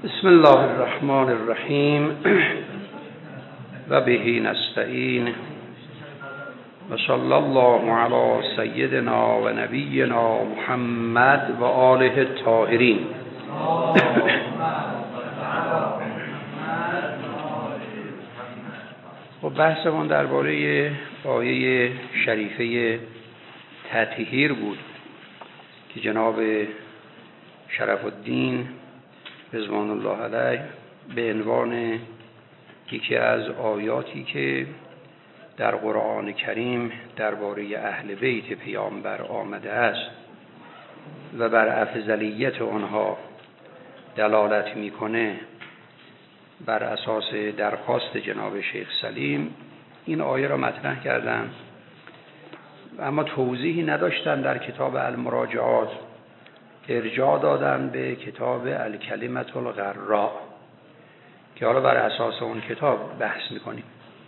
بسم الله الرحمن الرحیم و به نستعین و صلی الله علی سیدنا و نبینا محمد و آله الطاهرین. و بحثمون درباره آیه شریفه تطهیر بود که جناب شرف الدین رضوان الله علیه به عنوان یکی از آیاتی که در قرآن کریم درباره اهل بیت پیامبر آمده است و بر افضلیت آنها دلالت میکنه، بر اساس درخواست جناب شیخ سلیم این آیه را مطرح کردن، اما توضیحی نداشتن در کتاب المراجعات، ارجاع دادن به کتاب الکلمة الغراء که حالا بر اساس اون کتاب بحث میکنیم.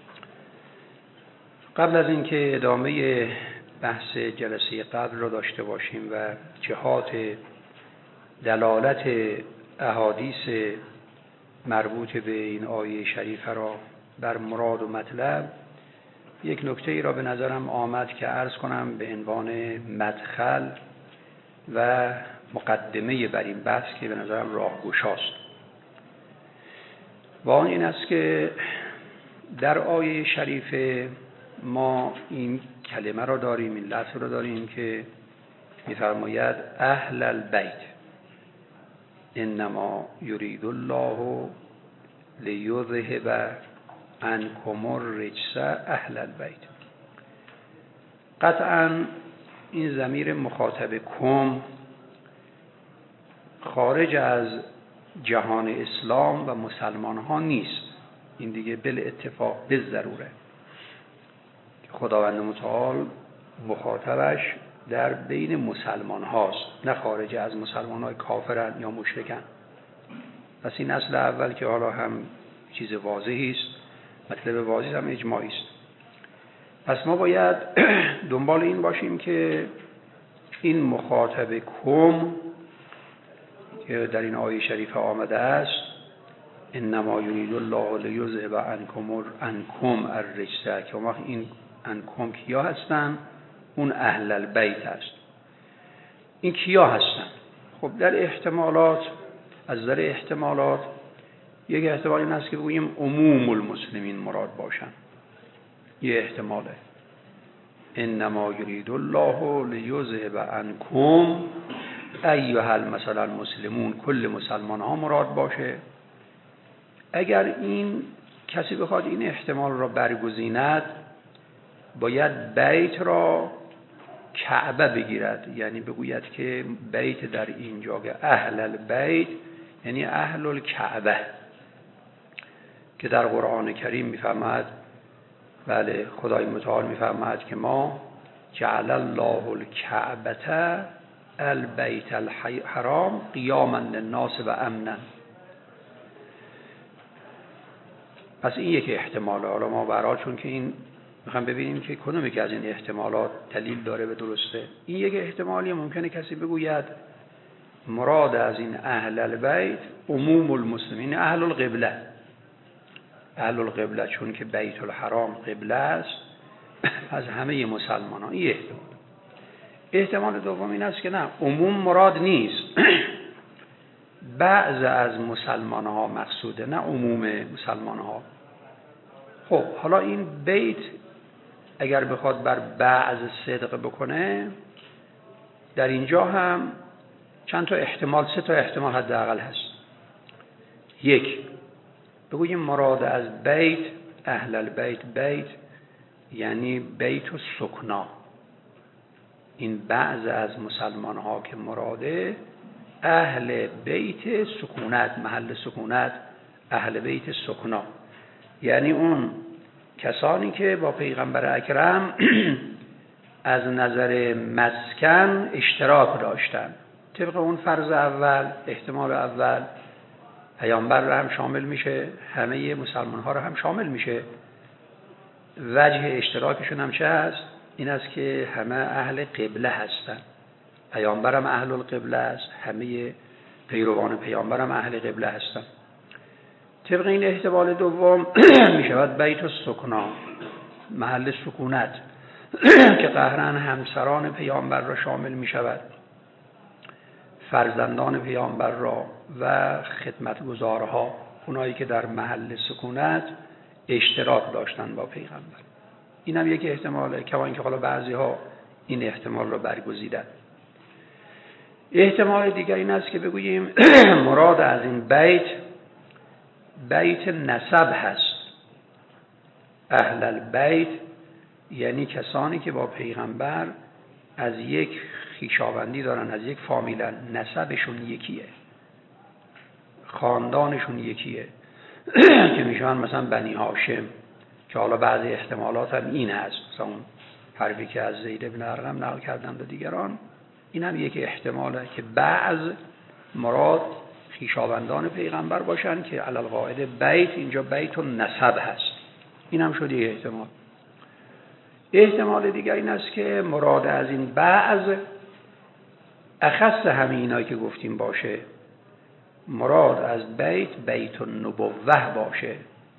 قبل از اینکه ادامه بحث جلسه قبل را داشته باشیم و جهات دلالت احادیث مربوط به این آیه شریفه را بر مراد و مطلب، یک نکته ای را به نظرم آمد که عرض کنم به عنوان مدخل و مقدمه بر این بحث که به نظرم راهگشاست. و آن این است که در آیه شریفه ما این کلمه را داریم، این لفظ را داریم که می‌فرماید اهل البیت انما یرید الله لیذهب عنکم الرجس اهل البیت. قطعاً این ضمیر مخاطب کم خارج از جهان اسلام و مسلمان ها نیست، این دیگه بالاتفاق به ضروره که خداوند متعال مخاطبش در بین مسلمان هاست، نه خارج از مسلمان های کافرن یا مشرکن. پس این اصل اول که حالا هم چیز واضحی است، مطلب واضح هم اجماعی است. پس ما باید دنبال این باشیم که این مخاطب کم که در این آیه شریفه آمده است، انما یرید الله لیذهب عنکم الرجس، که وقت این عنکم کیا هستن؟ اون اهل البیت است. این کیا هستن؟ خب در احتمالات، از نظر احتمالات، یک احتمال این است که بگوییم عموم المسلمین مراد باشن. یه احتماله انما یرید الله لیذهب عنکم ایها مثلا مسلمون، کل مسلمان ها مراد باشه. اگر این کسی بخواد این احتمال را برگزیند، باید بیت را کعبه بگیرد، یعنی بگوید که بیت در اینجا که اهل البیت یعنی اهل الکعبه، که در قرآن کریم میفرماید، بله خدای متعال میفرماید که ما جعل الله الکعبه البیت الحرام قیاما للناس و امنا. پس این یک احتماله. حالا ما برای چون که این میخوام ببینیم که کدومی که از این احتمالات دلیل داره به درسته. این یک احتمالی ممکنه کسی بگوید مراد از این اهل البیت عموم المسلمین، اهل القبله، اهل القبله، چون که بیت الحرام قبله است از همه مسلمان ها. این احتمال دوم این است که نه، عموم مراد نیست، بعض از مسلمان ها مقصوده، نه عموم مسلمان ها. خب حالا این بیت اگر بخواد بر بعض صدق بکنه، در اینجا هم چند تا احتمال، 3 تا احتمال حداقل هست. یک، بگوییم مراد از بیت، اهل البیت، بیت یعنی بیت و سکنا، این بعض از مسلمان ها که مراده اهل بیت سکونت، محل سکونت، اهل بیت سکنا، یعنی اون کسانی که با پیغمبر اکرم از نظر مسکن اشتراک داشتن. طبق اون فرض اول، احتمال اول، پیامبر را هم شامل میشه، همه مسلمان ها را هم شامل میشه. وجه اشتراکشون هم چه هست؟ این است که همه اهل قبله هستن، پیامبرم اهل القبله است، همه پیروان پیامبرم اهل قبله هستن. طبق این احتمال دوم می شود بیت السکنا، محل سکونت که قهراً همسران پیامبر را شامل می شود، فرزندان پیامبر را و خدمتگزارها، اونایی که در محل سکونت اشتراک داشتن با پیغمبر. این هم یک احتماله، کما اینکه حالا بعضی ها این احتمال را برگزیدن. احتمال دیگر این است که بگوییم مراد از این بیت نسب هست. اهل البیت یعنی کسانی که با پیغمبر از یک خویشاوندی دارن، از یک فامیلن، نسبشون یکیه، خاندانشون یکیه که میشن مثلا بنی هاشم، که حالا بعضی احتمالات هم این هست، مثلا اون حرفی که از زید بن ارقم نقل کردند و دیگران، این هم یک احتماله که بعض مراد خویشاوندان پیغمبر باشن که علی القاعده بیت اینجا بیت و نسب هست. این هم شد یک احتمال. احتمال دیگر این است که مراد از این بعض اخص همینایی که گفتیم باشه، مراد از بیت النبوه باشه،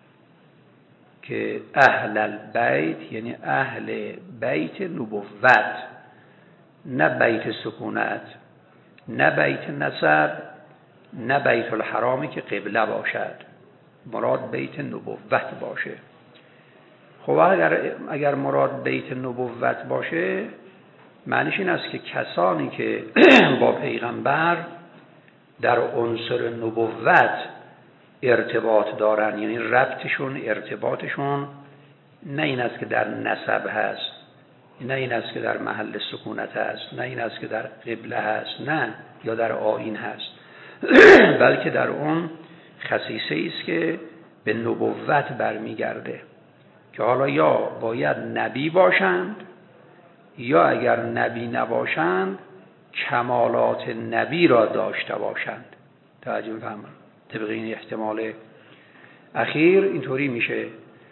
که اهل البیت یعنی اهل بیت نبوت، نه بیت سکونت، نه بیت نسب، نه بیت الحرامی که قبله باشد، مراد بیت نبوت باشه. خب اگر مراد بیت نبوت باشه، معنیش این است که کسانی که با پیغمبر در عنصر نبوت ارتباط دارن، یعنی ربطشون، ارتباطشون نه این است که در نسب هست، نه این است که در محل سکونت هست، نه این است که در قبله هست، نه یا در آیین هست، بلکه در اون خصیصه است که به نبوت برمیگرده، که حالا یا باید نبی باشند یا اگر نبی نباشند کمالات نبی را داشته باشند. توجه بفرمایید. طبق این احتمال اخیر اینطوری میشه: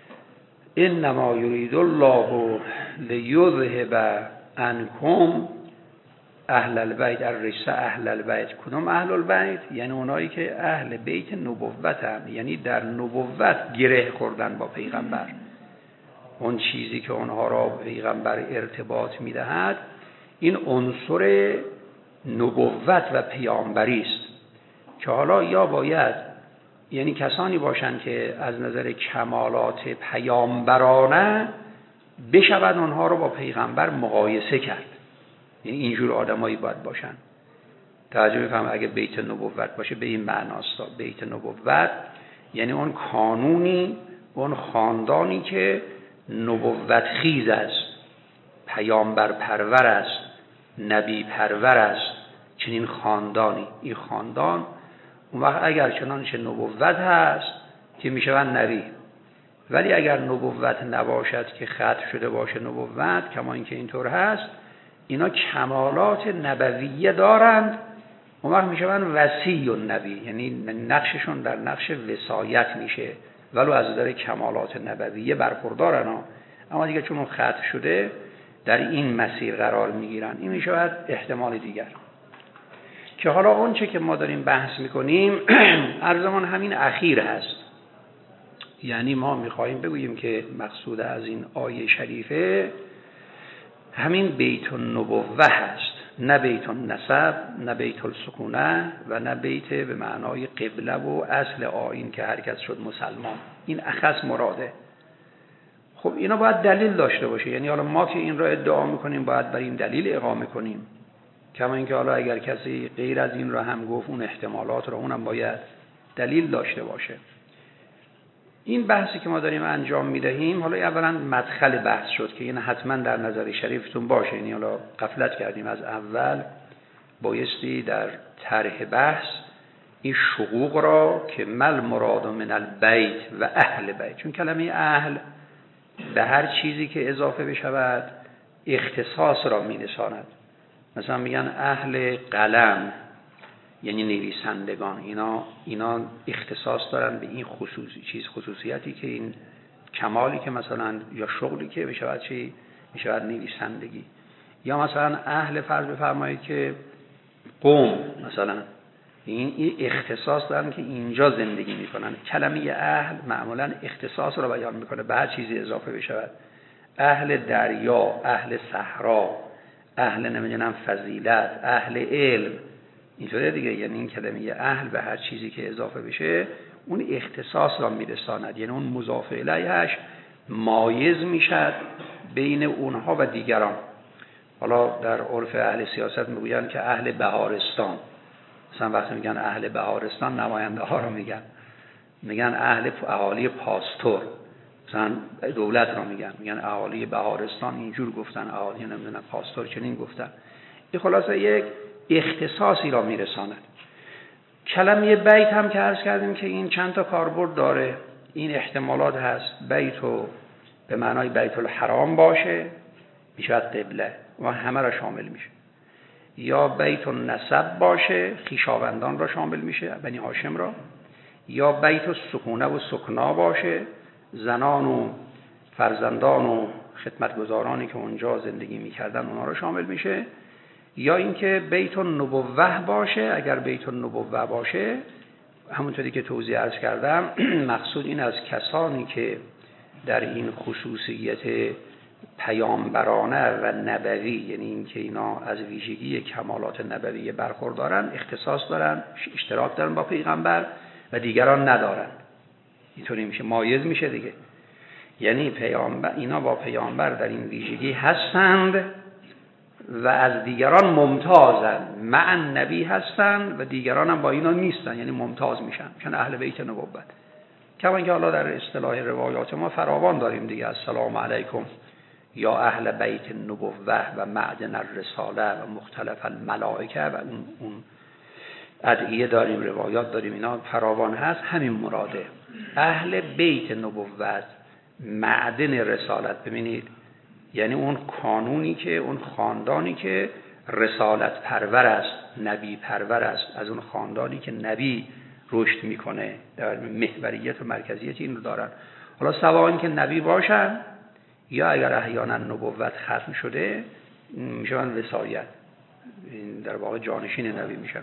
انما یرید الله لیذهب عنکم اهل البیت الرجس اهل البیت. کدوم اهل البیت؟ یعنی اونایی که اهل بیت نبوت هم، یعنی در نبوت گره خوردن با پیغمبر، اون چیزی که اونها را پیغمبر ارتباط میدهد این عنصر نبوت و پیامبری است، که حالا یا باید یعنی کسانی باشند که از نظر کمالات پیامبرانه بشود اونها رو با پیغمبر مقایسه کرد، یعنی اینجور آدمایی باید باشن. توجه بفرمایید. اگه بیت نبوت باشه به این معناست. بیت نبوت یعنی اون کانونی، اون خاندانی که نبوت خیز است، پیامبر پرور است، نبی پرور است، چنین خاندانی. این خاندان اون وقت اگر چنانچه نبوت هست که میشوند نبی، ولی اگر نبوت نباشد که ختم شده باشه نبوت، کما اینکه اینطور هست، اینا کمالات نبویه دارند، اون وقت میشوند وصی النبی، یعنی نقششون در نقش وصایت میشه، ولو از نظر کمالات نبویه برخوردارن، اما دیگه چون اون ختم شده در این مسیر قرار میگیرن. این میشود احتمال دیگر. که حالا اون چه که ما داریم بحث میکنیم عرضمان همین اخیر هست، یعنی ما میخواییم بگوییم که مقصود از این آیه شریفه همین بیت النبوه هست، نه بیت النسب، نه بیت السکونه و نه بیت به معنای قبله و اصل آیین که هر کس شد مسلمان. این اخص مراده. خب اینا باید دلیل داشته باشه، یعنی حالا ما که این را ادعا میکنیم باید بریم دلیل اقامه کنیم، کما اینکه حالا اگر کسی غیر از این را هم گفت اون احتمالات را اونم باید دلیل داشته باشه. این بحثی که ما داریم انجام میدهیم، حالا اولا مدخل بحث شد که این حتما در نظر شریفتون باشه، یعنی حالا غفلت کردیم از اول، بایستی در طرح بحث این شقوق را که مل مراد من البیت و اهل بیت، چون کلمه اهل به هر چیزی که اضافه بشود اختصاص را می‌نشاند. مثلا میگن اهل قلم یعنی نویسندگان، اینا اختصاص دارن به این خصوصیتی که این کمالی که مثلا یا شغلی که بشود چی میشود نویسندگی. یا مثلا اهل فرض بفرمایید که قوم مثلا این اختصاص دارن که اینجا زندگی میکنن. کلمه اهل معمولا اختصاص رو بیان میکنه، به هر چیزی اضافه بشود. اهل دریا، اهل صحرا، اهل نمیدونم فضیلت، اهل علم، اینطوره دیگه. یعنی این کلمه اهل به هر چیزی که اضافه بشه اون اختصاص را میرساند، یعنی اون مضاف الیهش مایز میشد بین اونها و دیگران. حالا در عرف اهل سیاست میگوین که اهل بهارستان، مثلا وقتی میگن اهل بهارستان نماینده ها رو میگن اهل اهالی پاستور، مثلا دولت رو میگن اهالی بهارستان اینجور گفتن، اهالی نمیدونم پاستور چنین گفتن. این خلاصه یک اختصاصی را میرساند. کلمه بیت هم که عرض کردیم که این چند تا کاربرد داره. این احتمالات هست. بیتو به معنای بیت الحرام باشه، میشه قبله و همه را شامل میشه، یا بیت النسب باشه، خویشاوندان را شامل میشه، بنی هاشم را، یا بیت السکونه و سکنا باشه، زنان و فرزندان و خدمتگزارانی که اونجا زندگی میکردن اونا را شامل میشه، یا اینکه بیت النبوه باشه. اگر بیت النبوه باشه همونطوری که توضیح عرض کردم مقصود این از کسانی که در این خصوصیت پیامبرانه و نبوی، یعنی این که اینا از ویژگی کمالات نبوی برخوردارن، اختصاص دارن، اشتراک دارن با پیغمبر و دیگران ندارن. اینطوری میشه، مایز میشه دیگه. یعنی اینا با پیامبر در این ویژگی هستند و از دیگران ممتازن، مع نبی هستند و دیگران هم با اینا نیستن، یعنی ممتاز میشن، چون اهل بیت نبوت. کما اینکه حالا در اصطلاح روایات ما فراوان داریم دیگه، السلام علیکم یا اهل بیت النبوه و معدن الرساله و مختلف الملائکه و اون ادعیه داریم، روایات داریم، اینا فراوان هست. همین مراده، اهل بیت نبوت، معدن رسالت. ببینید یعنی اون کانونی که، اون خاندانی که رسالت پرور است، نبی پرور است، از اون خاندانی که نبی رشد میکنه، در محوریت و مرکزیت این رو دارن. حالا سواء این که نبی باشن یا اگر احیانا نبوت ختم شده میشن وصایت، در واقع جانشین نبی میشن.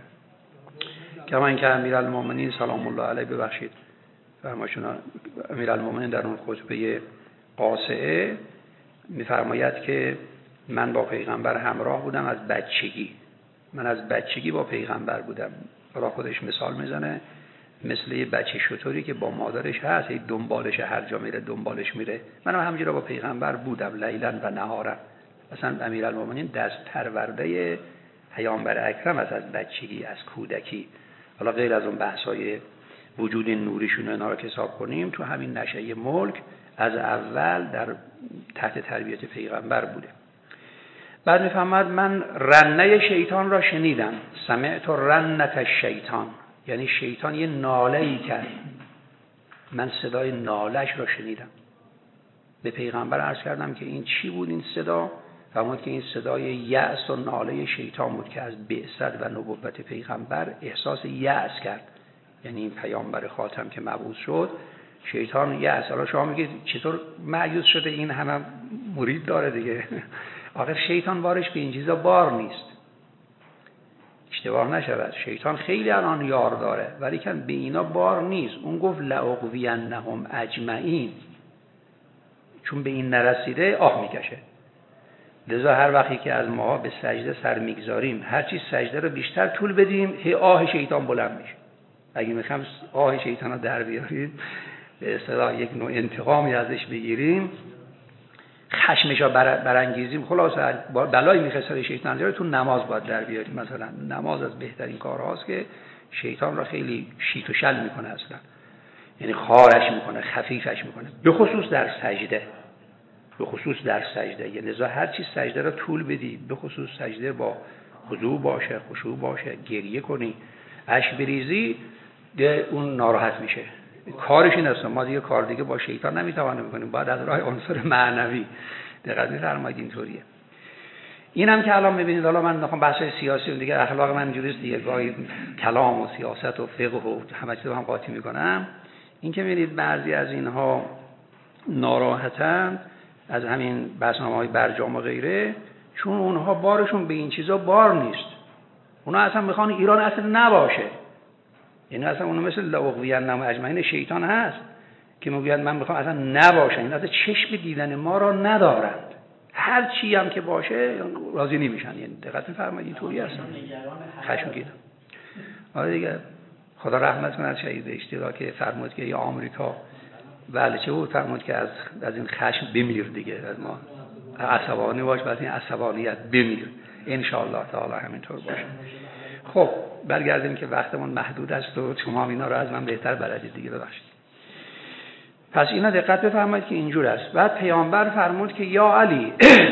کما اینکه امیرالمومنین سلام الله علیه، ببخشید فرمایشون، امیرالمومنین در اون خطبه قاصعه میفرماید که من با پیغمبر همراه بودم از بچگی، من از بچگی با پیغمبر بودم. حالا خودش مثال میزنه مثل یه بچه شطوری که با مادرش هست، دنبالش هر جا میره دنبالش میره. منم همینجوری با پیغمبر بودم لیلا و نهارا. اصلا امیرالمومنین دست پرورده پیامبر اکرم از بچگی، از کودکی. حالا غیر از اون بحث‌های وجود نوریشون اینا رو که حساب کنیم، تو همین نشأه ملک از اول در تحت تربیت پیغمبر بوده. بعد میفهمد من رنه شیطان را شنیدم، سمعت رنة الشیطان، یعنی شیطان یه ناله‌ای کرد، من صدای نالش را شنیدم. به پیغمبر عرض کردم که این چی بود این صدا؟ فرمود که این صدای یأس و ناله شیطان بود که از بعثت و نبوت پیغمبر احساس یأس کرد. یعنی این پیامبر خاتم که مبعوث شد، شیطان یأس. حالا شما میگید چطور مایوس شده، این همه مرید داره دیگه. آخر شیطان بارش به این چیزا بار نیست، اشتباه نشود. شیطان خیلی الان یار داره ولی که به اینا بار نیست. اون گفت لأغوینهم اجمعین، چون به این نرسیده آه میکشه. لذا هر وقتی که از ما به سجده سر میگذاریم، هر چی سجده رو بیشتر طول بدیم، هی آه شیطان بلند میشه. اگه میخوام آه شیطان رو در بیاریم، به اصطلاح یک نوع انتقامی ازش بگیریم، خشمش رو برانگیزیم، خلاصه بلایی میخسته شیطان رو تو نماز باید در بیاریم. مثلا نماز از بهترین کارهاست که شیطان رو خیلی شیط و شل میکنه اصلا، یعنی خارش میکنه، خفیفش میکنه، به خصوص در سجده. به خصوص در سجده، یعنی لذا هر چی سجده رو طول بدی، به خصوص سجده با خضوع باشه، خشوع باشه، گریه کنی، اشک بریزی، اون ناراحت میشه. کارش این است. ما دیگه کار دیگه با شیطان نمیتوانیم بکنیم، باید از راه عنصر معنوی. دقت می‌فرمایید اینطوریه. اینم که الان می‌بینید، حالا من میخوام بحث سیاسی و دیگه اخلاق من جوریست دیگه، گاهی کلام و سیاست و فقه و همه چیز رو هم قاطی می‌کنم. این که می‌بینید بعضی از اینها ناراحتن از همین بحثنامه‌های برجام و غیره، چون اونها بارشون به این چیزا بار نیست. اونا اصلا میخوان ایران اصلا نباشه. یعنی اصلا اونو مثل لاغویان اجمعین شیطان هست که میگوید من میخوام اصلا نباشن، این اصلا چشم دیدن ما را ندارند، هر چی هم که باشه راضی نمیشن. یعنی دقت می‌فرمایید اینطوری هستن، خشمگین. آره دیگه، خدا رحمت کنه از شهید اشتراک فرمود که آمریکا بله چه بود، فرمود که از این خشم بمیر دیگه، از ما عصبانی باش، از این عصبانیت بمیر. ان شاء الله تعالی همینطور باشه. خب برگردیم که وقتمون محدود است و شما اینا رو از من بهتر بلدید دیگه، ببخشید. پس اینا دقت بفرمایید که اینجور است. بعد پیامبر فرمود که یا علی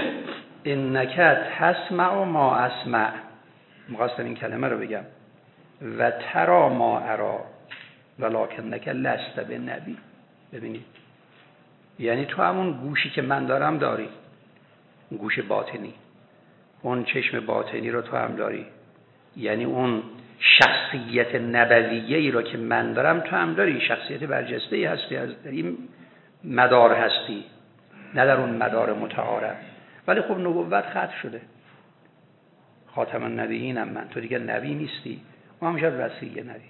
انک تسمع ما اسمع، می‌خواستم این کلمه رو بگم، و ترا ما ارا ولکنک لست بنبی. ببینید یعنی تو همون گوشی که من دارم داری، گوش باطنی، اون چشم باطنی رو تو هم داری، یعنی اون شخصیت نبویه‌ای رو که من دارم تو هم داری، شخصیت برجسته‌ای هستی، از این مدار هستی، نه در اون مدار متعارف. ولی خب نبوت ختم شده، خاتم النبیینم من، تو دیگه نبی نیستی، ما همیشه رسول نبی.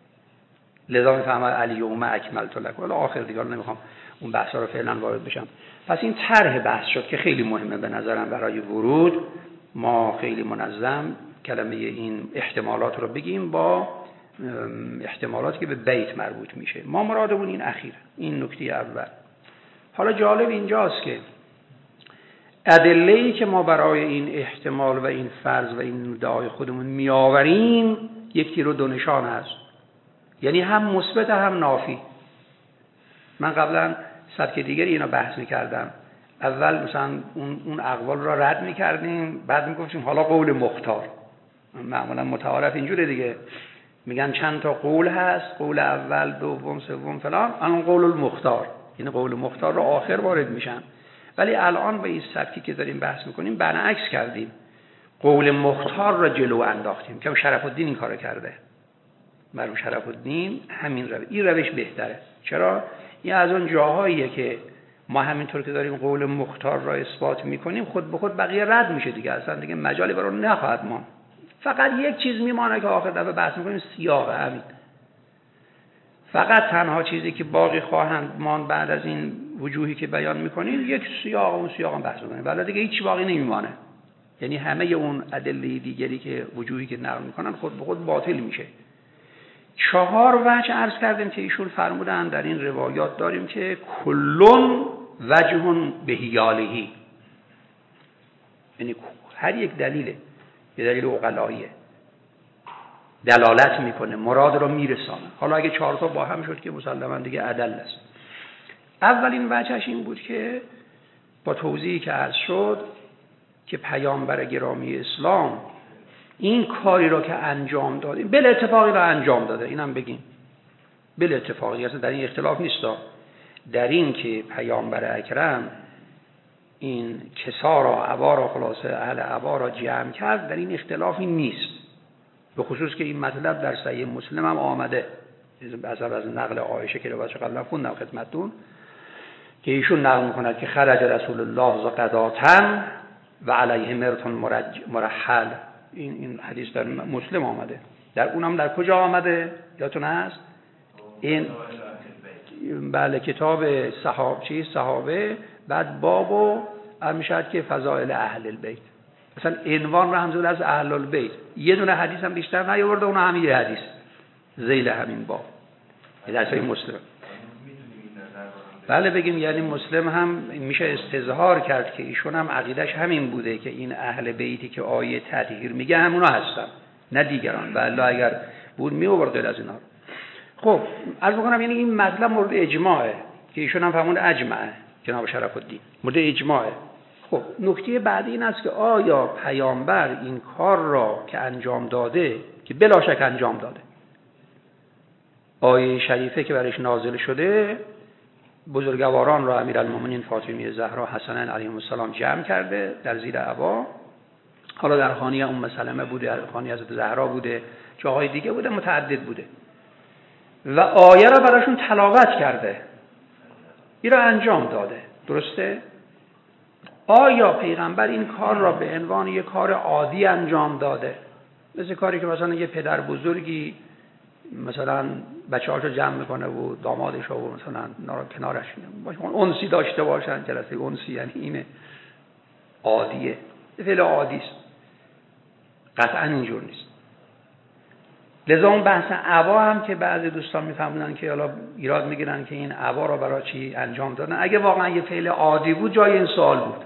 لذا میفهمد الیوم اکملت لک، ولی آخر دیگه نمیخوام اون بحثا رو فعلا وارد بشم. پس این طرح بحث شد که خیلی مهمه به نظرم برای ورود. ما خیلی منظم کلمه این احتمالات رو بگیم با احتمالاتی که به بیت مربوط میشه. ما مرادمون این اخیر، این نکته اول. حالا جالب اینجاست که ادله‌ای که ما برای این احتمال و این فرض و این ادعای خودمون میآوریم یک تیر و دو نشان هست، یعنی هم مثبت هم نافی. من قبلا سبک دیگری اینا بحث میکردم. اول مثلا اون اقوال را رد میکردیم، بعد میگفتیم حالا قول مختار. معمولا متعارف اینجوره دیگه، میگن چند تا قول هست، قول اول، دوم، سوم فلان، الان قول المختار، یعنی قول مختار رو آخر وارد میشن. ولی الان به این سبکی که داریم بحث میکنیم برعکس کردیم، قول مختار را جلو انداختیم که شرف الدین این کارو کرده. مرحوم شرف الدین همین روش، این روش بهتره. چرا؟ این از اون جاهاییه که ما همینطور که داریم قول مختار را اثبات میکنیم خود به خود بقیه رد میشه دیگه، اصلا دیگه مجالی برای نخواهد ماند. فقط یک چیز میمانه که آخر دفعه بحث میکنیم، سیاق. همین فقط تنها چیزی که باقی خواهند ماند بعد از این وجوهی که بیان میکنیم یک سیاق، اون سیاق هم بحث میکنیم، ولی دیگه هیچ باقی نمیمانه. یعنی همه اون ادله دیگری که وجوهی که نقل میکنن خود به خود باطل میشه. 4 وجه عرض کردیم که ایشون فرمودن در این روایات داریم که کلون وجهون به حیالهی، یعنی هر یک دلیله، یه دلیل عقلاییه، دلالت میکنه، مراد رو میرسانه. حالا اگه 4 تا با هم شد که مسلماً دیگه عدل است. اولین وجهش این بود که با توضیحی که عرض شد که پیامبر گرامی اسلام این کاری را که انجام داده بل اتفاقی را انجام داده، اینم بگیم بل اتفاقی، اصلا در این اختلاف نیست، در این که پیامبر اکرم این کسا را عبا را خلاصه اهل عبا را جمع کرد، در این اختلافی نیست. به خصوص که این مطلب در صحیح مسلم هم آمده از نقل عایشه که روایتش قبلا خوندم خدمتتون که ایشون نقل میکند که خرج رسول الله زقداتن و علیه مرتون مرحل. این حدیث در مسلم آمده. در اونم در کجا آمده یادتون هست؟ این بله کتاب صحابه بعد بابو میشد که فضائل اهل البیت، مثلا عنوان رمز از اهل البیت، یه دونه حدیث هم بیشتر نیاورده، اون هم یه حدیث ذیل همین باب در صحیح مسلم. بله بگیم یعنی مسلم هم میشه استظهار کرد که ایشون هم عقیدش همین بوده که این اهل بیتی که آیه تطهیر میگه همونا هستن نه دیگران، والله اگر بود میآورد از اینا. خب عرض می‌کنم یعنی این مطلب مورد اجماعه که ایشون هم فرمود اجماعه جناب شرف الدین مورد اجماعه. خب نکته بعدی این است که آیا پیامبر این کار را که انجام داده که بلا شک انجام داده، آیه شریفه که برایش نازل شده بزرگواران را امیرالمومنین فاطمه زهرا حسنین علیهم السلام جمع کرده در زیر عبا، حالا در خانه ام سلمه بوده، در خانه حضرت زهرا بوده، جاهای دیگه بوده، متعدد بوده و آیه را براشون تلاوت کرده، این را انجام داده. درسته؟ آیا پیغمبر این کار را به عنوان یک کار عادی انجام داده، مثل کاری که مثلا یه پدر بزرگی مثلا بچه‌هاشو جمع میکنه و دامادشو و مثلا کنارش باشه، انسی داشته باشن، جلسه انسی، یعنی اینه عادیه، فعل عادی است، قطعا اینجور نیست. لذا اون بحث عبا هم که بعضی دوستان میفهمونن که حالا ایراد میگیرن که این عبا رو برای چی انجام دادن، اگه واقعا یه فعل عادی بود جای این سوال بود.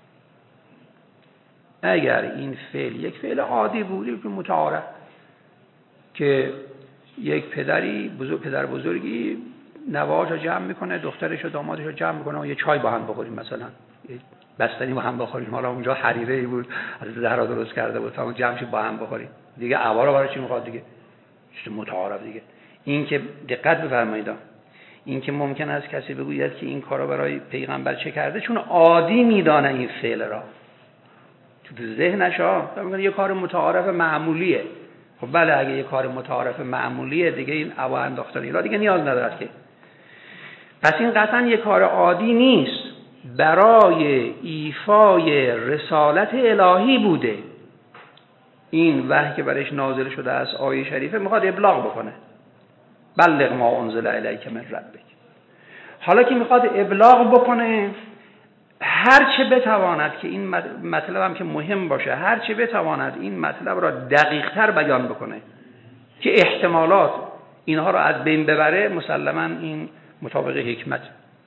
اگر این فعل یک فعل عادی بود، یک متعارف، که یک پدری پدر بزرگی نوه‌هاشو جمع میکنه، دخترش و دامادش رو جمع میکنه و یه چای با هم بخوریم، مثلا یه بستنی با هم بخوریم، حالا اونجا حریره‌ای بود از زهرا درست کرده بود تا اون جمعش با هم بخوریم دیگه، عبا رو برای چی میخواد دیگه؟ چیز متعارف دیگه. این که دقت بفرمایید، این که ممکن است کسی بگوید که این کارو برای پیغمبر چه کرده، چون عادی میدانه این فعل را، تو ذهنش میگه یه کار متعارف معمولیه. خب بله، اگه یه کار متعارف معمولیه دیگه این عبا انداختن را دیگه نیاز ندارد که. پس این قطعا یه کار عادی نیست، برای ایفای رسالت الهی بوده. این وحی که برایش نازل شده از آیه شریفه میخواد ابلاغ بکنه، بلغ ما انزل الیک من ربک. حالا که میخواد ابلاغ بکنه، هر چه بتواند که این مطلب هم که مهم باشه، هر چه بتواند این مطلب را دقیق تر بیان بکنه که احتمالات اینها را از بین ببره، مسلما این مطابق حکمت.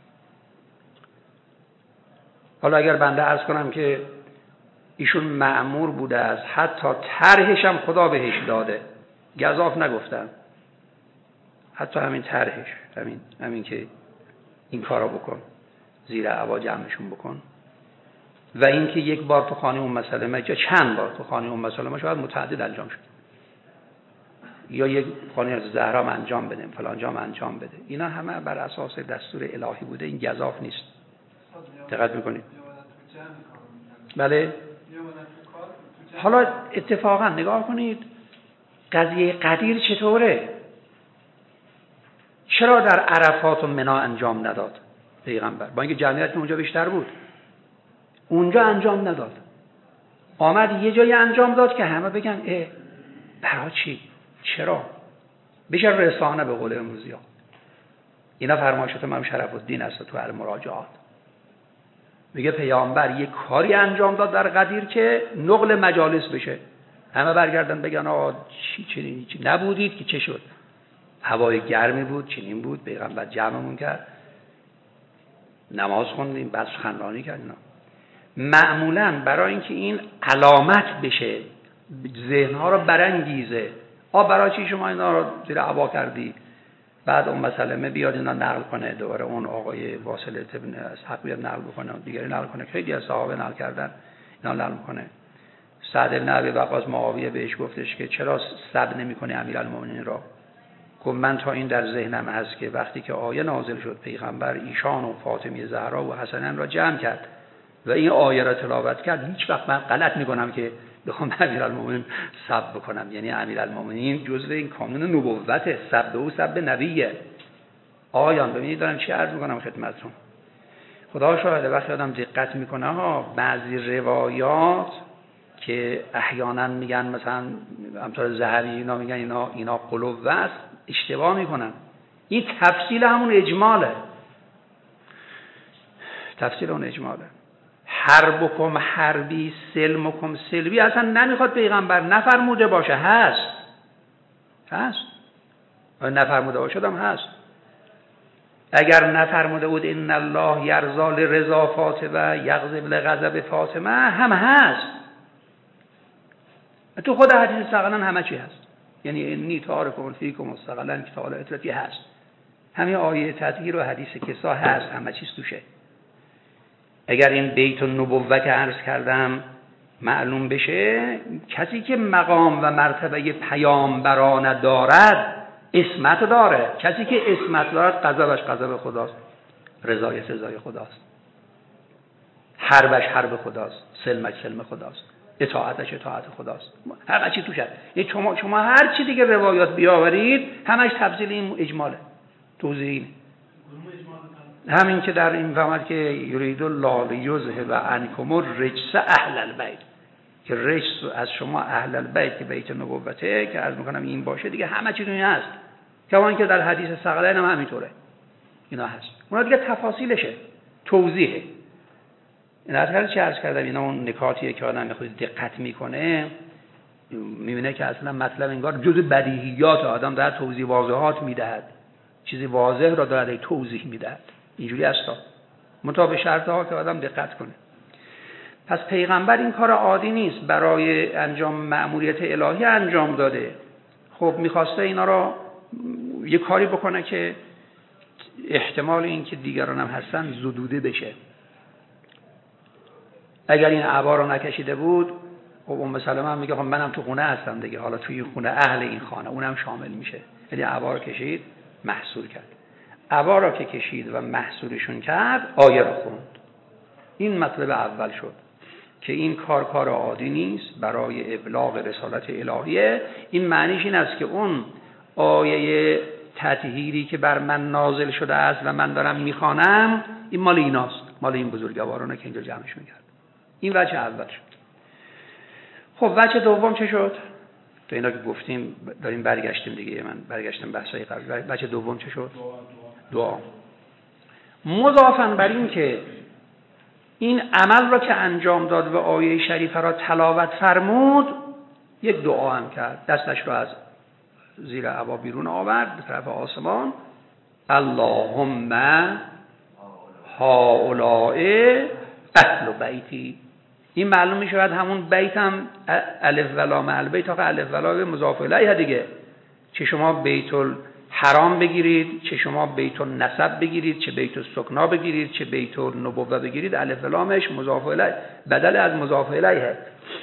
حالا اگر بنده عرض کنم که ایشون مأمور بوده است، حتی طرحش هم خدا بهش داده، گزاف نگفتن، حتی همین طرحش، همین که این کارا بکن، زیر عبا جمعشون بکن، و اینکه یک بار تو خانه ام سلمه یا چند بار تو خانه ام سلمه شاید متعدد انجام شد، یا یک خانه از زهرا انجام بده، فلان جام انجام بده، اینا همه بر اساس دستور الهی بوده، این گزاف نیست. دقت میکنید؟ بله. حالا اتفاقا نگاه کنید قضیه قدیر چطوره؟ چرا در عرفات و منا انجام نداد پیغمبر؟ با اینکه جمعیت اونجا بیشتر بود، اونجا انجام نداد، آمد یه جایی انجام داد که همه بگن برای چی؟ چرا؟ بشه رسانه به قول امروزی ها. اینا فرمایشات امام شرف الدین است تو المراجعات. میگه پیامبر یک کاری انجام داد در قدیر که نقل مجالس بشه، همه برگردن بگن آقا چی نبودید که چه شد؟ هوای گرمی بود، چنین بود، پیغمبر جمعمون کرد، نماز خوندیم، بعد سخنرانی کردیم. معمولاً برای اینکه این علامت بشه، ذهنها رو برانگیزه، برای چی شما اینا رو زیر عبا کردی؟ بعد اون مسلمه بیاد اینا نقل کنه، دوباره اون آقای واصله ابن اسحق بیاد نقل بکنه، دیگری نقل کنه، خیلی از صحابه نقل کردن، اینا نقل کنه. سعد بن ابی وقاص معاویه بهش گفتش که چرا سب نمی‌کنی امیرالمومنین را؟ گفت من تا این در ذهنم هست که وقتی که آیه نازل شد پیغمبر ایشان و فاطمه زهرا و حسنین را جمع کرد و این آیه را تلاوت کرد، هیچ وقت من غلط می‌کنم که بخوام امیرالمومنین سب بکنم. یعنی امیرالمومنین جزء این کانون نبوت، سب او سب نبیه. آیان ببینید دارم چی عرض می‌کنم خدمتتون. خدا شاهده وقتی آدم دقت می‌کنه بعضی روایات که احیانا میگن مثلا امثال ذهبی اینا میگن اینا قلوب است، اشتباه میکنن. این تفصیل همون اجماله، تفصیل اون اجماله. حربکم حربی سلمکم سلبی اصلا نمیخواد پیغمبر نفرموده باشه، هست نفرموده باشه هم هست. اگر نفرموده بود ان الله یرضا لرضا فاطمه یغضب لغضب فاطمه هم هست. تو خود حدیث ثقلا همه چی هست. یعنی انی تارکم فیکم ثقلا که تعالی اطلاعی هست. همین آیه تطهیر و حدیث کسا هست، همه چیز توشه. اگر این بیت النبوت که عرض کردم معلوم بشه، کسی که مقام و مرتبه پیامبران دارد اسمت داره. کسی که اسمت دارد غضبش غضب خداست، رضایش رضای خداست، حربش حرب خداست، سلمش سلم خداست، اطاعتش اطاعت خداست. هر چی توش هست. یعنی شما هر چی دیگه روایات بیاورید همش تفصیل این اجماله، توضیح. همین که در این فرمود که یرید الله لیذهب عنکم الرجس اهل البیت، که رجس از شما اهل البیت که بیت نبوته که عرض میکنم این باشه دیگه همه چیز این هست، کمان که در حدیث ثقلین هم همینطوره اینا هست. اونا دیگه تفاصیلشه، توضیحه. این از چه عرض کردم اینا اون نکاتیه که آدم خود دقت میکنه میبینه که اصلا مطلب انگار جز بدیهیات آدم در توضیح واضحات میدهد، چیزی واضح را داره توضیح میدهد. اینجوری هستا منتها به شرط ها که آدم دقت کنه. پس پیغمبر این کار عادی نیست، برای انجام مأموریت الهی انجام داده. خب میخواسته اینا را یه کاری بکنه که احتمال این که دیگران هم هستن زدوده بشه. اگر این عبا رو نکشیده بود خب ام سلمه هم میگه خب منم تو خونه هستم دیگه، حالا توی خونه اهل این خانه اونم شامل میشه. یعنی عبا رو کشید محصور کرد. عبا رو که کشید و محصورشون کرد آیه رو خوند. این مطلب اول شد که این کار عادی نیست، برای ابلاغ رسالت الهیه. این معنیش این است که اون آیه تطهیری که بر من نازل شده است و من دارم میخوانم این مال ایناست، مال این بزرگوارانه که اینجا جمعشون کرد. این وجه اول شد. خب وجه دوم چه شد؟ تو اینا که گفتیم داریم برگشتیم دیگه، من برگشتم بحثای قبل. وجه دوم چه شد؟ دعا. مضافاً بر این که این عمل را که انجام داد و آیه شریفه را تلاوت فرمود، یک دعا هم کرد. دستش را از زیر عبا بیرون آورد به طرف آسمان. اللهم هؤلاء اهل بیتی. این معلوم می شود همون بیت هم الف و لام البیت، آخه الف و لام مضاف الیه دیگه. چه شما بیت الحرام بگیرید، چه شما بیت النسب بگیرید، چه بیت السکنا بگیرید، چه بیت النبوه بگیرید، الف و لامش مضاف الیه، بدل از مضاف الیه.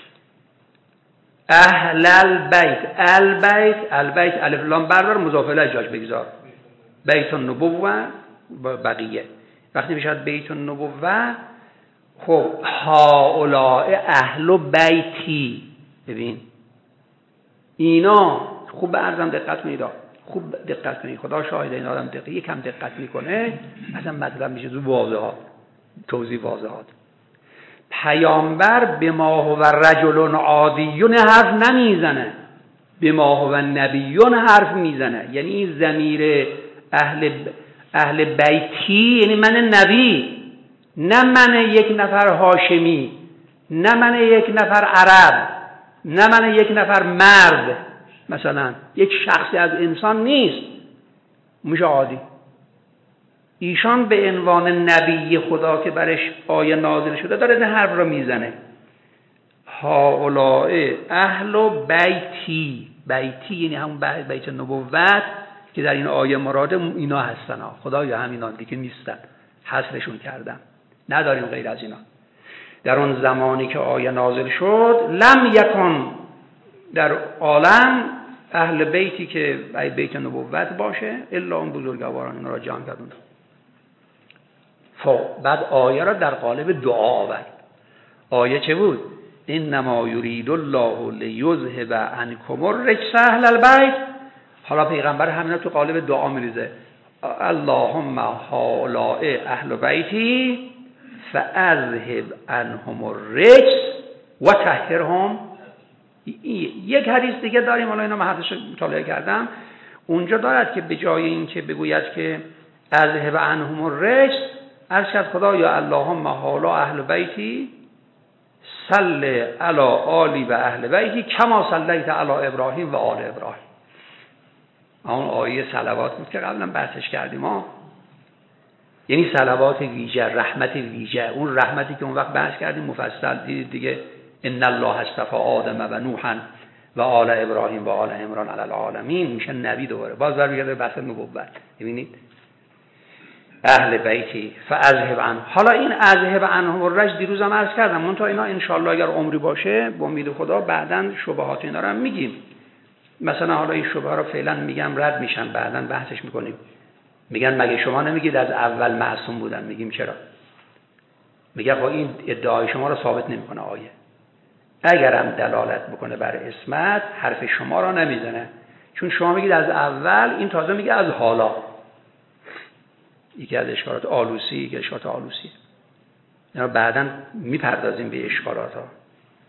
اهل البیت، البیت الف و لام بردار مضاف الیه جاش بگذار. بیت النبوه بقیه. وقتی میشد بیت النبوه خب هؤلاء اهل بیتی. ببین اینا خوب به عرضم دقت کنید، خوب دقت کنید، خدا شاهد این آدم یکم دقت میکنه اصلا مطلب میشه زو واضحات، توضیح واضحات. پیامبر به ما هو رجل عادیون حرف نمیزنه، به ما هو نبیون حرف میزنه. یعنی این ضمیر اهل بیتی یعنی من نبی، نه من یک نفر هاشمی، نه من یک نفر عرب، نه من یک نفر مرد، مثلا یک شخصی از انسان نیست، میشه عادی. ایشان به عنوان نبی خدا که برش آیه نازل شده داره این حرف رو میزنه. هؤلاء اهل بیتی. بیتی یعنی همون بیت نبوت که در این آیه مراد اینا هستن. خدایا همینا دیگه نیستن، حصرشون کردم، نداریم غیر از اینا. در اون زمانی که آیه نازل شد لم یکن در عالم اهل بیتی که بیت نبوت باشه الا اون بزرگواران اینا را جمع کردند. بعد آیه را در قالب دعا آورد. آیه چه بود؟ انما یرید الله لیذهب عنکم الرجس اهل البیت. حالا پیغمبر همینا تو قالب دعا میریزه. اللهم هؤلاء اهل بیتی فاذهب عنهم الرجس و طهرهم. یک حدیث دیگه داریم، حالا اینا محضش مطالعه کردم، اونجا دارد که به جای این که بگوید که اذهب عنهم الرجس ارشد خدا یا اللهم هؤلاء اهل بیتی صل علی آلی و اهل بیتی کما صلیت علی ابراهیم و آل ابراهیم. اون آیه صلوات بود که قبلا بحثش کردیم یعنی صلوات ویژه، رحمت ویژه، اون رحمتی که اون وقت بحث کردیم مفصل دیدید دیگه. ان الله اصطفى آدم و نوحا و آل ابراهیم و آل عمران علی العالمین. میشه نبی دوباره باز برمیگرده بحث نبوت. ببینید اهل بیتی فاذهب عنهم. حالا این اذهب عنهم الرجس دیروز هم عرض کردم، منتها اینا ان شاء الله اگر عمری باشه با امید خدا بعداً شبهات اینا رو هم میگیم. مثلا حالا این شبهه رو فعلا میگم رد میشن، بعداً بحثش میکنیم. میگن مگه شما نمیگید از اول معصوم بودن؟ میگیم چرا؟ میگه خب این ادعای شما رو ثابت نمیکنه آیه. اگرم دلالت بکنه بر عصمت حرف شما رو نمیزنه، چون شما میگید از اول، این تازه میگه از حالا. یکی از اشکالات آلوسی، یکی اشکالات آلوسی. اینا بعداً میپردازیم به اشکالات ها.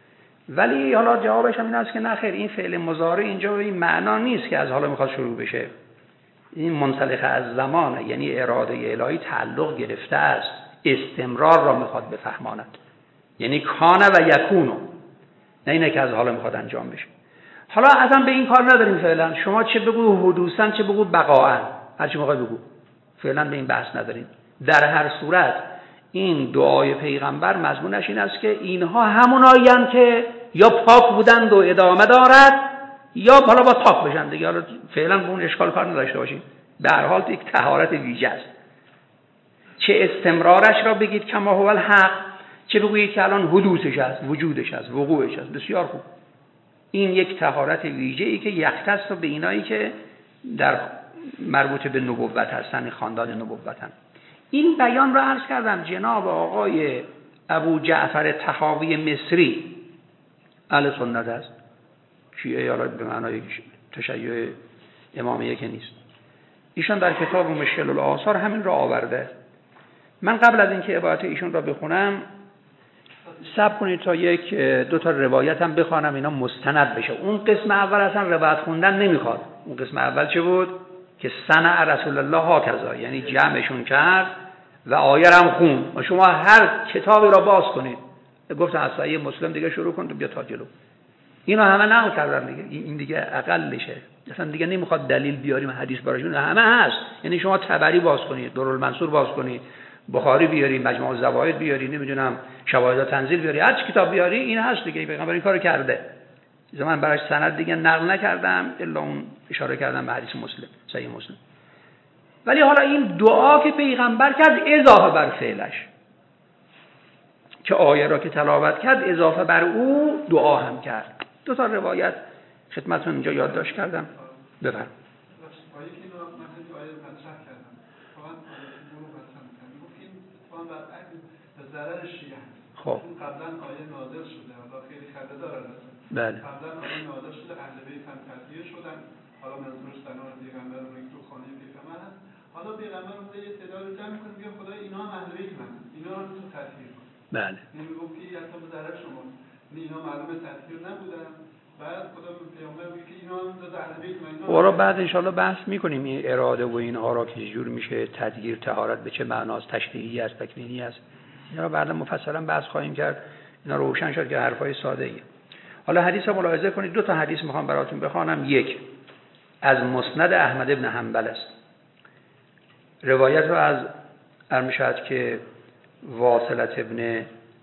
ولی حالا جوابش هم این است که نه خیر، این فعل مضارع اینجا به این معنا نیست که از حالا میخواد شروع بشه. این منسلخ از زمانه، یعنی اراده الهی تعلق گرفته است، استمرار را میخواد بفهماند، یعنی کان و یکونو، نه اینه که از حالا میخواد انجام بشه. حالا اصلا به این کار نداریم فعلا، شما چه بگو حدوثاً چه بگو بقاءً، هر چی میخواد بگو، فعلا به این بحث نداریم. در هر صورت این دعای پیغمبر مضمونش این است که اینها همونایند که یا پاک بودند و ادامه دارد یا حالا با پاک بشن دیگه. حالا فعلا به اون اشکال کار نداشته باشیم، به هر حال یک طهارت ویژه است. چه استمرارش را بگید کما هو الحق، چه بگویید که الان حدوثش است، وجودش است، وقوعش است. بسیار خوب. این یک طهارت ویژه‌ای که یختص به اینایی که در مربوط به نبوت هستن، خاندان نبوتن. این بیان را عرض کردم جناب آقای ابو جعفر طحاوی مصری، اهل سنت است، شیعه یا به معنای تشیع امامیه که نیست. ایشان در کتاب مشکل الآثار همین را آورده. من قبل از اینکه عبارت ایشون را بخونم صبر کنید تا یک دو تا روایت هم بخوانم اینا مستند بشه. اون قسم اول اصلا روایت خوندن نمیخواد. اون قسم اول چه بود؟ که صنع رسول الله هاکذا، یعنی جمعشون کرد و آیه هم خون. و شما هر کتابی را باز کنید، گفتن از صحیح مسلم دیگه شروع کن تو بیا تا جلو. اینا همه نقل کردن دیگه، این دیگه اقلشه، اصلا دیگه نمیخواد دلیل بیاریم حدیث براشون، همه هست. یعنی شما تبری باز کنید، درالمنصور باز کنید، بخاری بیاری، مجموع الزوائد بیاری، نمیدونم شواهد تنزیل بیاری، هر کتاب بیاری این هست دیگه. پیغمبر این کارو کرده. من براش سند دیگه نقل نکردم الا اون اشاره کردم به حدیث مسلم، صحیح مسلم. ولی حالا این دعا که پیغمبر کرد اضافه بر فعلش، که آیه را که تلاوت کرد اضافه بر او دعا هم کرد. دو تا روایت خدمتتون اینجا یادداشت کردم. بفرمایید. آیه که من خیلی آیه مطرح کردم، واقعا اون رو مطرح کردم، گفتیم واقعا برعکس به ضرر شیعه هست. خب قبلا آیه نازل شده، حالا خیلی خنده داره مثلا. بله. قبلا آیه نازل شده، اهل بیت هم تطهیر شدن. حالا منظورش زنان پیغمبر اون تو خانه پیغمبر هست. حالا پیغمبر اون یه تعداد رو جمع کنه بگه خدای اینا هم اهل بیت من، اینا رو تو تطهیر کن. بله. نمیگفت که اصلا به ضرر شما. اینا معلومه تطهیر نبودن. بعد خدا پیامبر میگه که اینا از اهل بیت من. اورا بعد ان شاء الله بحث میکنیم این اراده و اینها را که جور میشه، تدگیر، طهارت به چه معناست، تشریعی است، تکوینی است. اینا رو بعدا مفصلا بحث خواهیم کرد. اینا روشن شد که حرفای ساده ایه. حالا حدیث رو ملاحظه کنید. دو تا حدیث میخوام براتون بخوانم. یک از مسند احمد ابن حنبل است. روایت رو از ارمشد که واصلت ابن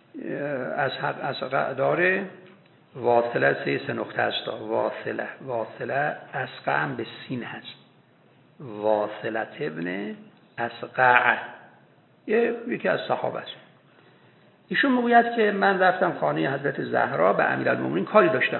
اسقع داره. واصله سه نقطه است. واصله اسقع هم به سین هست. واصلت ابن اسقع یکی از صحابه است. ایشون میگوید که من رفتم خانه حضرت زهرا، به امیرالمومنین کاری داشتم.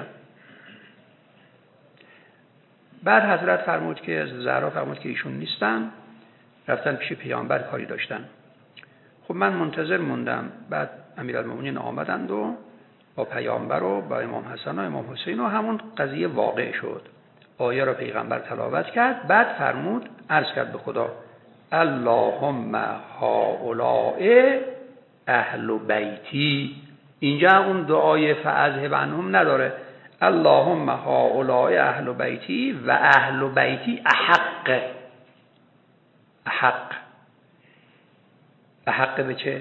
بعد حضرت فرمود که زهرا فرمود که ایشون نیستن، رفتن پیش پیامبر کاری داشتن. خب من منتظر موندم. بعد امیرالمومنین آمدند و با پیامبر و با امام حسن و امام حسین و همون قضیه واقع شد. آیه را پیغمبر تلاوت کرد. بعد فرمود، عرض کرد به خدا اللهم هؤلاء اهل بیتی. اینجا اون دعای فاذهب عنهم نداره. اللهم هؤلاء اهل بیتی و اهل بیتی احق به چه؟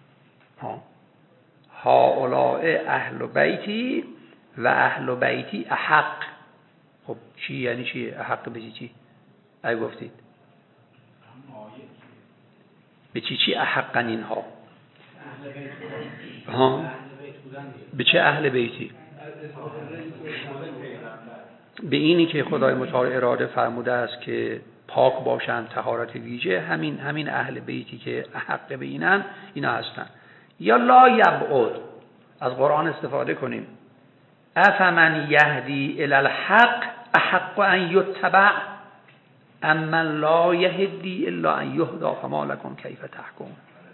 هؤلاء اهل بیتی و اهل بیتی احق. خب چی یعنی چی احق به چی؟ ای گفتید به چی احقن اینها؟ به چه اهل بیتی؟ به اینی که خدای متعال اراده فرموده است که پاک باشند، طهارت ویژه، همین اهل بیتی که احق به اینن، اینا هستن. یا لا یبعد، از قرآن استفاده کنیم. افمن یهدی الی الحق احق ان یتبع اما لا یهدی الا ان یهدی فما لکم کیف تحکمون.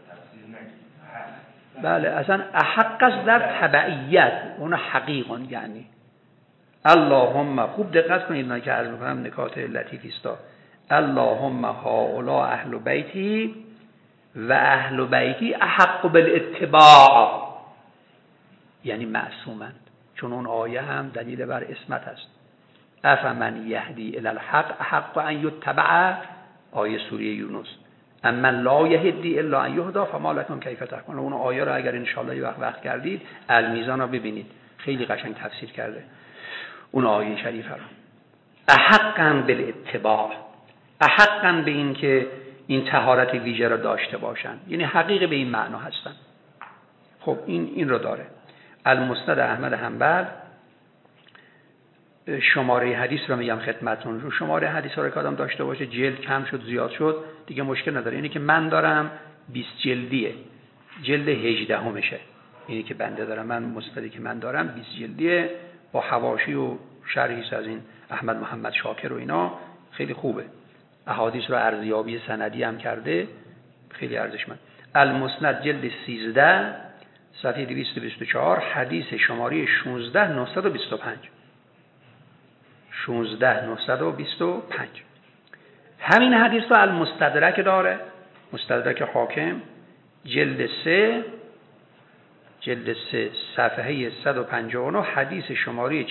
بله اصلا احق است در تبعیت، اون حقیقون. یعنی اللهم، خوب دقت کنید اینا که عرض میکنم نکات لطیفی است. اللهم هؤلاء اهل بیتی و اهل بیتی احق بالاتباع، یعنی معصومند، چون اون آیه هم دلیل بر عصمت است. افمن یهدی الی الحق احق ان یتبع، آیه سوره یونس. اما لا یهدی الا ان یهدی فما لکم کیف تحکمون. اون آیه رو اگر ان شاء الله یه وقت کردید المیزان رو ببینید، خیلی قشنگ تفسیر کرده اون آیه شریفه رو. احقا بالاتباع، احقا به این که این طهارت ویژه را داشته باشن، یعنی حقیقی به این معنا هستن. خب این رو داره. المسند احمد حنبل، شماره حدیث رو میگم خدمتتون. رو شماره حدیث رو که آدم داشته باشه، جلد کم شد زیاد شد دیگه مشکل نداره. اینی که من دارم 20 جلدیه، جلد 18 همشه. اینی که بنده دارم، من مسندی که من دارم 20 جلدیه با حواشی و شرحی از این احمد محمد شاکر و اینا، خیلی خوبه. احادیث رو ارزیابی سندی هم کرده، خیلی ارزشمند. المسند جلد 13 صفحه 224 حدیث شماره 16925. 16925 همین حدیث رو المستدرک داره، مستدرک حاکم جلد 3 صفحه 159 حدیث شماره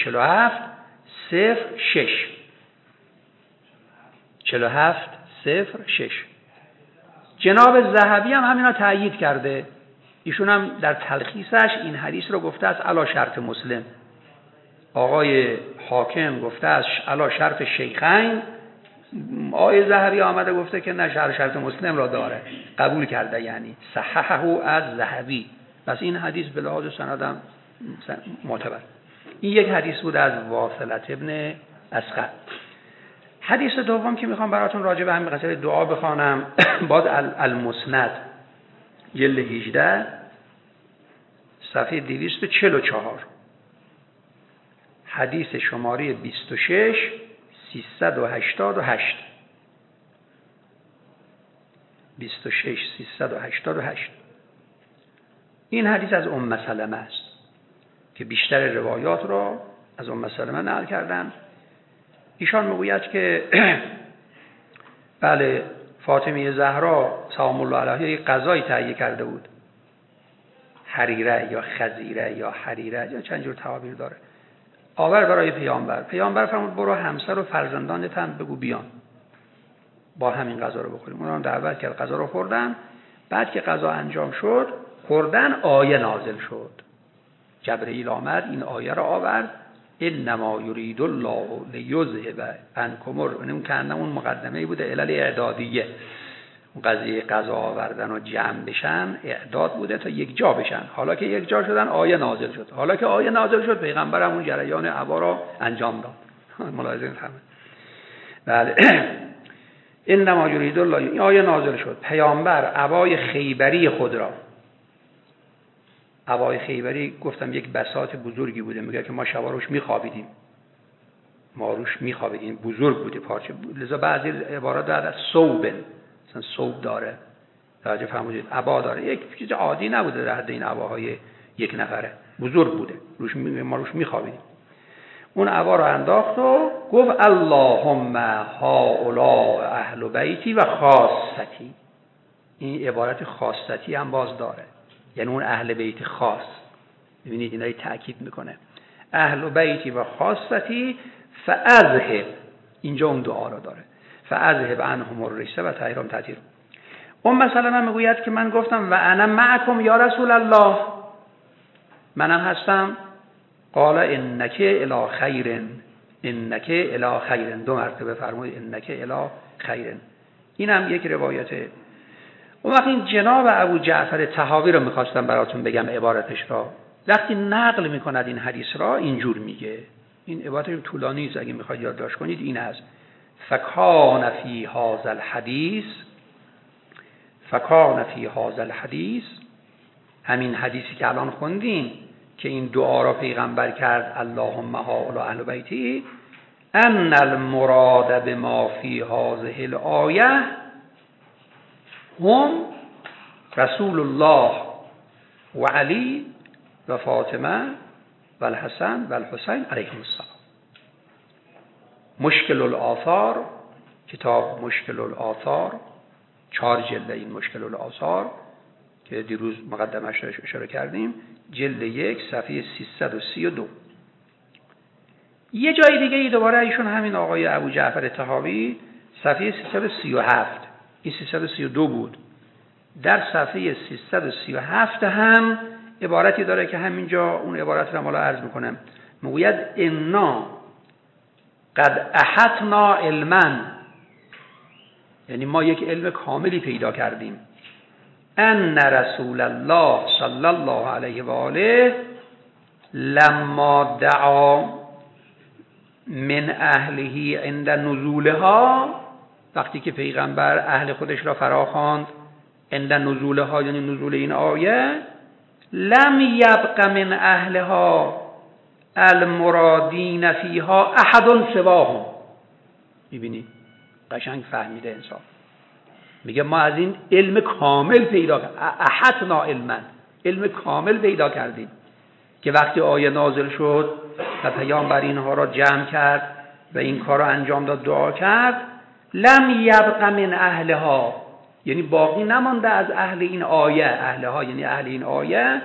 4706. جناب ذهبی هم همینا تأیید کرده. ایشون هم در تلخیصش این حدیث رو گفته است علی شرط مسلم. آقای حاکم گفته است علی شرط شیخین. آقای ذهبی آمده گفته که نه، شرط مسلم را داره، قبول کرده، یعنی صححه از ذهبی. پس این حدیث به لحاظ سندم معتبر. این یک حدیث بود از واصلة ابن اسقر. حدیث دوم که میخوام براتون راجع به همین قضیه دعا بخوانم، باز المسند جلد 18 صفحه 244 حدیث شماره 26388. 26388. این حدیث از سلمه است که بیشتر روایات را از سلمه نقل کردن. ایشان میگوید که بله، فاطمه زهرا سلام الله علیها غذای تهیه کرده بود، حریره یا خزیره یا حریره یا چند جور تعابیر داره، آور برای پیامبر فرمود برو همسر و فرزندانت هم بگو بیان با همین غذا رو بخوریم. اونا دعوت کرد، غذا رو خوردن. بعد که غذا انجام شد، خوردن، آیه نازل شد. جبرئیل آمد این آیه رو آورد، انما یرید الله لیذهب عنکم. اون که اون مقدمه بوده علل اعدادیه، اون قضیه غذا آوردن و جمع بشن اعداد بوده تا یک جا بشن. حالا که یک جا شدن آیه نازل شد. حالا که آیه نازل شد پیغمبرم اون جریان عبا را انجام داد. ملاحظه فرمایید. بله. انما یرید الله، این آیه نازل شد. پیامبر عبای خیبری خود را، عبای خیبری گفتم یک بساط بزرگی بوده، میگه که ما شبا روش میخوابیدیم، بزرگ بوده پارچه بود. لذا بعضی عبارات داره از ثوب، مثلا ثوب داره، توجه فرمودید، عبا داره. یک چیز عادی نبوده در حد این عباهای یک نفره، بزرگ بوده، ما روش میخوابیدیم. اون عبا رو انداخت و گفت اللهم هؤلاء اهل بیتی و خاصتی. این عبارت خاصتی هم باز داره، یعنی اون اهل بیت خاص. ببینید اینا تأکید میکنه، اهل بیتی و خاصتی فاذهب، اینجا اون دعا رو داره، فاذهب عنهم الرجس و طهرهم تطهیرا. اون مثلا من میگوید که من گفتم و انا معکم یا رسول الله، منم هستم. قال انک الی خیر، انک الی خیر، 2 مرتبه فرمود انک الی خیر. اینم یک روایته. اون وقت این جناب ابو جعفر طحاوی رو میخواستم براتون بگم عبارتش را. وقتی نقل میکند این حدیث را اینجور میگه، این عبارت طولانی است، اگه میخواید یادداشت کنید این است: فکان فی هذا الحدیث، همین حدیثی که الان خوندیم که این دعا را پیغمبر کرد اللهم هؤلاء اهل بیتی، ان المراد بما فی هذه الآیه هم رسول الله و علی و فاطمه و الحسن و الحسین علیهم السلام. مشکل الآثار، کتاب مشکل الآثار، 4 جلد این مشکل الآثار که دیروز مقدمش اشاره کردیم، جلد 1 صفحه 332. یه جای دیگه ای دوباره ایشون همین آقای ابو جعفر طحاوی صفحه 337، این 332 بود، در صفحه 337 هم عبارتی داره که همینجا اون عبارت رو مالا عرض میکنم. میگوید انا قد احطنا علما، یعنی ما یک علم کاملی پیدا کردیم، ان رسول الله صلی الله علیه و آله لما دعا من اهلهی عند نزولها، وقتی که پیغمبر اهل خودش را فراخواند، عند نزولها یعنی نزول این آیه، لم یبق من اهلها المرادین فیها احد سواهم. میبینی قشنگ فهمیده انسان. میگه ما از این علم کامل پیدا کردیم، احطنا علما، علم کامل پیدا کردیم که وقتی آیه نازل شد و پیامبر اینها را جمع کرد و این کار را انجام داد، دعا کرد، لم یبق من اهلها، یعنی باقی نمانده از اهل این آیه، اهلها یعنی اهل این آیه،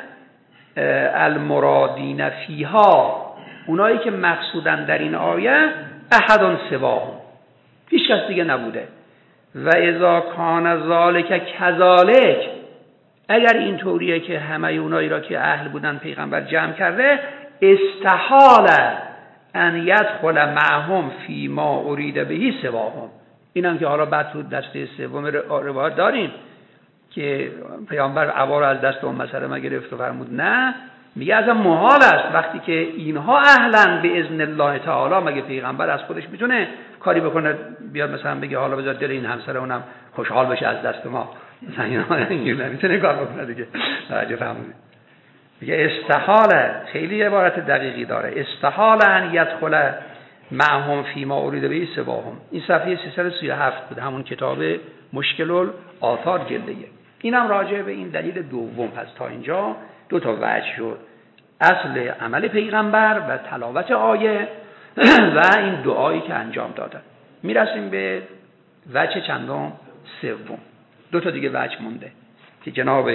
المرادین فیها، اونایی که مقصودن در این آیه، احد سواهم، هیچ کس دیگه نبوده. و اذا کان ذالک کذالک، اگر این طوریه که همه اونایی را که اهل بودن پیغمبر جمع کرده، استحال ان یدخل معهم فی ما ارید بهی سواهم. اینم که حالا بعد تو دسته سوم روایت داریم که پیامبر عبا رو از دست اون مسلمه گرفت و فرمود نه، میگه ازم محال است وقتی که اینها اهلن به اذن الله تعالی، مگه پیغمبر از خودش میتونه کاری بکنه بیاد مثلا بگه حالا بذار دل این همسر اونم خوشحال بشه از دست ما، مثلا اینا نمیتونه کار بکنه دیگه. توجه فرمودید. میگه استحاله، خیلی عبارت دقیقی داره، استحاله ان یدخل معهم فی ما ارید به سواهم. این صفحه 337 بود، همون کتاب مشکل الآثار جلد 1. اینم راجع به این دلیل دوم. پس تا اینجا دو تا وجه شد، اصل عمل پیغمبر و تلاوت آیه و این دعایی که انجام دادن. میرسیم به وجه چندم؟ سوم. دو تا دیگه وجه مونده که جناب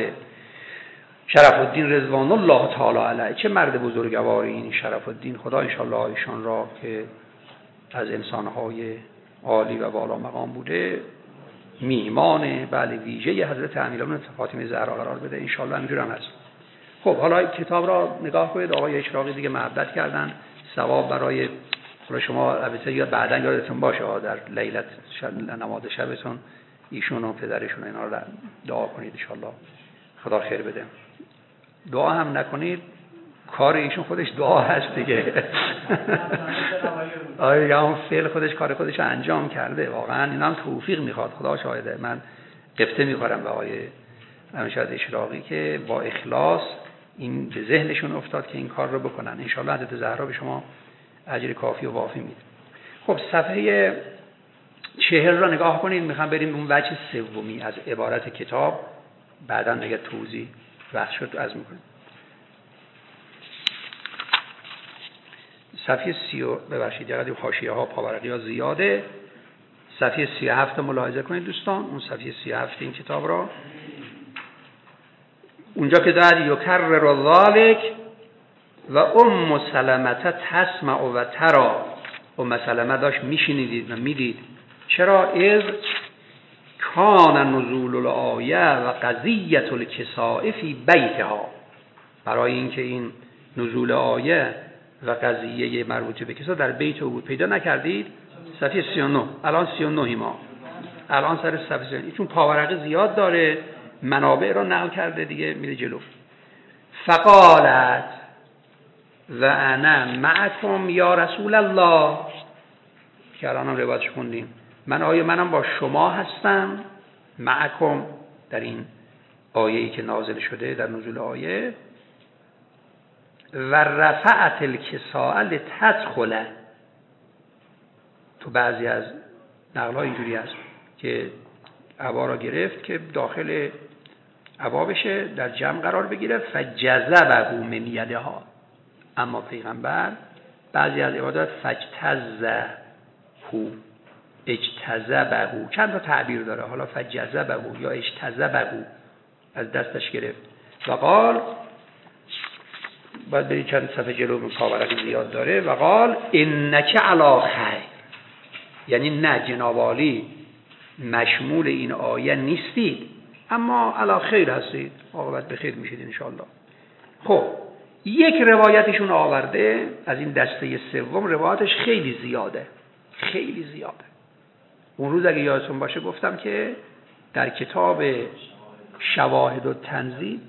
شرف الدین رضوان الله تعالی علیه، چه مرد بزرگواری این شرف الدین، خدا انشاءالله ایشان را که از انسانهای عالی و بالا مقام بوده میهمان بله ویژه حضرت امیرالمومنین فاطمه زهرا قرار بده، انشاءالله همینجور هم هست. خب حالا کتاب را نگاه کنید، آقای اشراقی دیگه محبت کردن، ثواب برای شما البته یا بعداً یادتون باشه در لیلت نماز شبتون ایشون و پدرشون اینا رو دعا کنید انشاءالله خدا خیر بده. دعا هم نکنید کار ایشون خودش دعا هست دیگه. آره اون فعل خودش کار خودش انجام کرده، واقعا اینا هم توفیق میخواد، خدا شاهده. من قفته میخورم به آقای امشاد اشراقی که با اخلاص این به ذهنشون افتاد که این کار رو بکنن. انشاءالله حضرت زهرا به شما اجر کافی و وافی میده. خب صفحه 40 را نگاه کنید، میخوام بریم اون وجه سومی از عبارت کتاب، بعداً دیگه توضیح بحث شد از میکنیم. صفحه 30 ببخشید یه حاشیه ها پاورقی ها زیاده. صفحه 37 ملاحظه کنید دوستان، اون صفحه 37 این کتاب را، اونجا که داره یکرر ذالک و ام سلمه تسمع و ترا، ام سلمه داشت میشنیدید و میدید. چرا؟ از کان نزول الآیه و قضیه الکساء فی بیتها، برای اینکه این نزول آیه و قضیه مربوطه به کسا در بیت او بود. پیدا نکردید؟ صفحه 39 الان 39 ما الان سر صفحه 39 چون پاورقی زیاد داره منابع را نقل کرده دیگه میره جلو. فقالت و انا معکم یا رسول الله، که الان هم روایتش خوندیم، منم با شما هستم، معکم در این آیه‌ای که نازل شده در نزول آیه، و رفعت الکساء لتدخل، تو بعضی از نقل‌ها اینجوری هست که عبا را گرفت که داخل عبا بشه، در جمع قرار بگیره، فجذبه من یدها، اما پیغمبر بعضی از عبادات فجتزه اجتذبه، چند تا تعبیر داره، حالا فجذبه یا اجتذبه از دستش گرفت. و قال باید برید چند صفحه جلو، کاورقی زیاد داره. و قال انک علی خیر، یعنی نه جناب عالی مشمول این آیه نیستید، اما علی خیر هستید، عاقبت به خیر میشید انشاءالله. خب یک روایتشون آورده از این دسته سوم، روایتش خیلی زیاده، خیلی زیاده. اون روز اگه یادتون باشه گفتم که در کتاب شواهد و تنزیل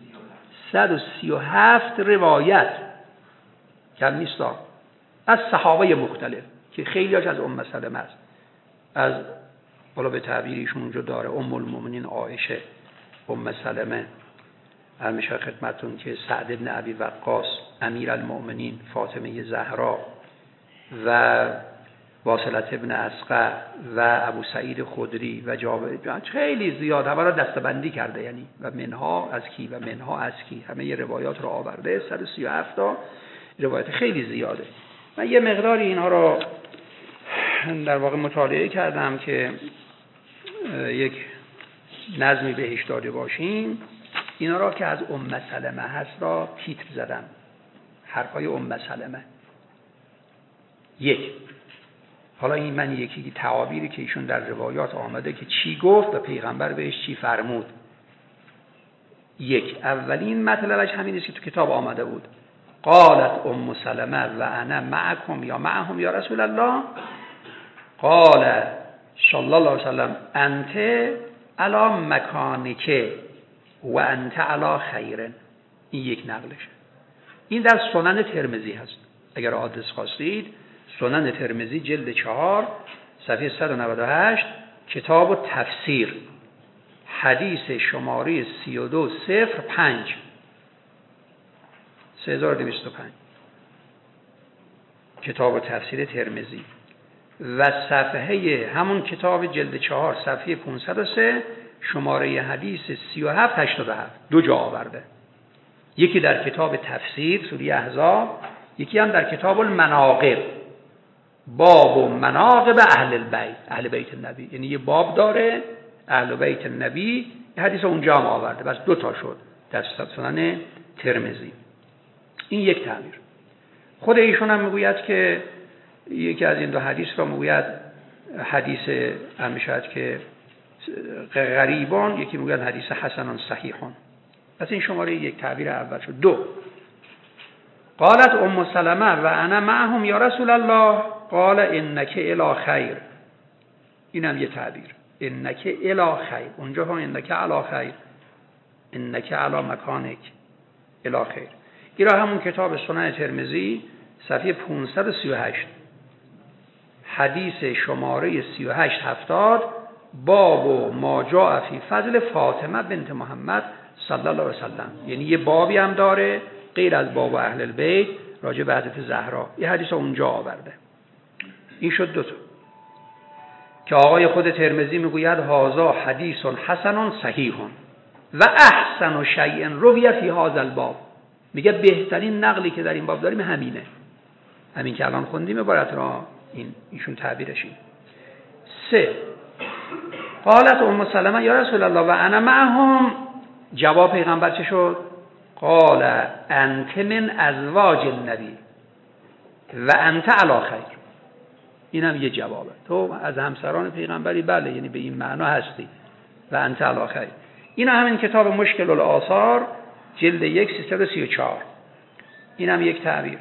137 روایت کم نیستا از صحابه مختلف که خیلیاش از ام سلمه است، از بالا به تعبیریشون اونجا داره ام المؤمنین عایشه، ام سلمه، همیشه خدمتون که سعد بن ابی وقاص، امیر المؤمنین، فاطمه زهرا و واصلة ابن اسقع و ابو سعید خدری و جابر، خیلی زیاد همه را دستبندی کرده، یعنی و منها از کی و منها از کی، همه یه روایات رو آورده. 137 تا روایت خیلی زیاده. من یه مقداری اینها رو در واقع مطالعه کردم که یک نظمی بهش داده باشیم. اینا را که از ام سلمه هست را تیتر زدم، حرفای ام سلمه. یک، حالا این من یکی تعابیری که ایشون در روایات آمده که چی گفت و پیغمبر بهش چی فرمود. یک، اولین مطلبش همین است که تو کتاب آمده بود، قالت ام سلمه و انا معکم یا معهم یا رسول الله، قال صلی الله علیه وسلم انت علی مکانک و انت علی خیر. این یک نقلشه. این در سنن ترمذی هست، اگر آدرس خواستید سنن ترمذی جلد 4 صفحه 198 کتاب التفسیر، حدیث شماره 3205 3205 کتاب تفسیر ترمذی و صفحه همون کتاب جلد 4 صفحه 503 شماره حدیث 3787 دو جا آورده، یکی در کتاب تفسیر سوره احزاب، یکی هم در کتاب المناقب، باب و مناقب اهل البیت، اهل بیت النبی، یعنی یه باب داره اهل بیت النبی، حدیث اونجا هم آورده، بس دو تا شد در سنن ترمذی. این یک تعبیر. خود ایشون هم میگوید که یکی از این دو حدیث را میگوید حدیث همیشه که غریبان، یکی میگوید حدیث حسن صحیحون. پس این شماره یک تعبیر اول شد. دو، قالت ام سلمه و انا معهم یا رسول الله قال انک الی خیر. اینم یه تعبیر، انک الی خیر، اونجا هم انک علی خیر، انک علی مکانک الی خیر. این را همون کتاب سنن ترمذی صفحه 538 حدیث شماره 3870 باب و ما جاء فی فضل فاطمه بنت محمد صلی الله علیه وسلم، یعنی یه بابی هم داره غیر از باب اهل البیت راجع به حضرت زهرا، یه حدیث اونجا آورده. این شد دو تا که آقای خود ترمذی میگوید هذا حدیث حسن صحیح و احسن شیء روی فی هذا الباب. میگه بهترین نقلی که در این باب داریم همینه، همین که الان خوندیم عبارت را، ایشون تعبیرش این. سه، قالت ام سلمه یا رسول الله و انا معهم. جواب پیغمبر چه شد؟ قال انت من ازواج النبی و انت علی خیر. اینم یه جوابه، تو از همسران پیغمبری، بله، یعنی به این معنا هستی و انت علی خیر. اینا همین کتاب مشکل الآثار جلد 1 334. اینم یک تعبیر.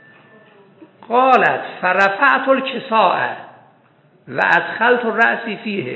قالت فرفعت الکساء و ادخلت رأسی فیه،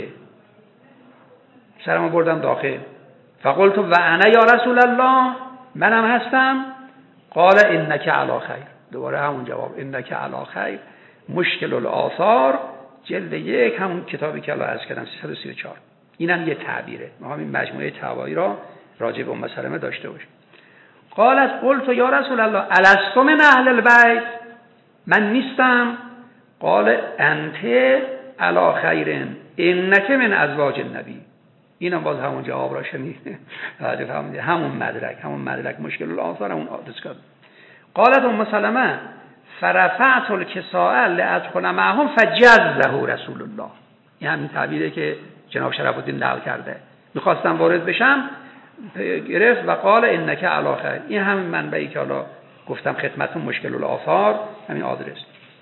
سرمو بردم داخل، فقلت و انا یا رسول الله، منم هستم. قال انک علی خیر. دوباره همون جواب، انک علی خیر، مشکل الآثار جلد 1 همون کتابی که الان عرض کردم 334. اینم یه تعبیره. ما همین مجموعه تعابیر را راجع به ام سلمه داشته باشیم. قالت قلت یا رسول الله الست من اهل البیت، من نیستم. قال انت علی خیر انک من ازواج النبی. اینم باز همون جواب را شنید، همون مدرک مشکل الآثار همون آدرس کرد. قالت ام سلمه فرفعت الکساء لادخل معهم فجزه رسول الله. این همین تعبیره که جناب شرف الدین نقل کرده. میخواستم وارد بشم، گرفت و قال انک علی خیر. این همین منبعی که حالا گفتم خدمتتون مشکل الآثار همین آدرس.